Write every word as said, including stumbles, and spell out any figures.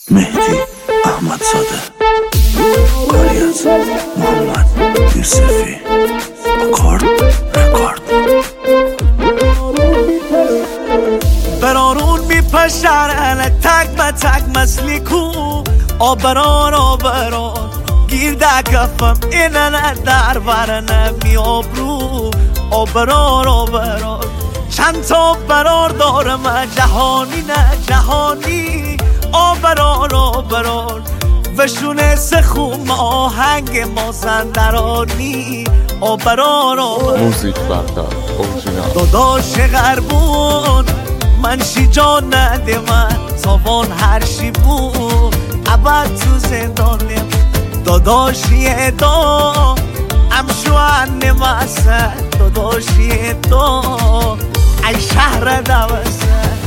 مهدی احمدزاده، کاری از محمد یوسفی، آکورد رکورد. برارون میپشرن تک به تک مثلی کو آبران آبران گیر در کفم اینن در برن می آبرو آبران آبران. چند تا برار دارم جهانی نه جهانی آبران آبران وشونه سخوم آهنگ مازندرانی آبران آبران. موزیک بردار اورجینال. داداش غربون من شی جان نده من تاوان هرشی بود ابد تو زندانم داداشی دا امشو انم داداشی دا ای شهر دوسته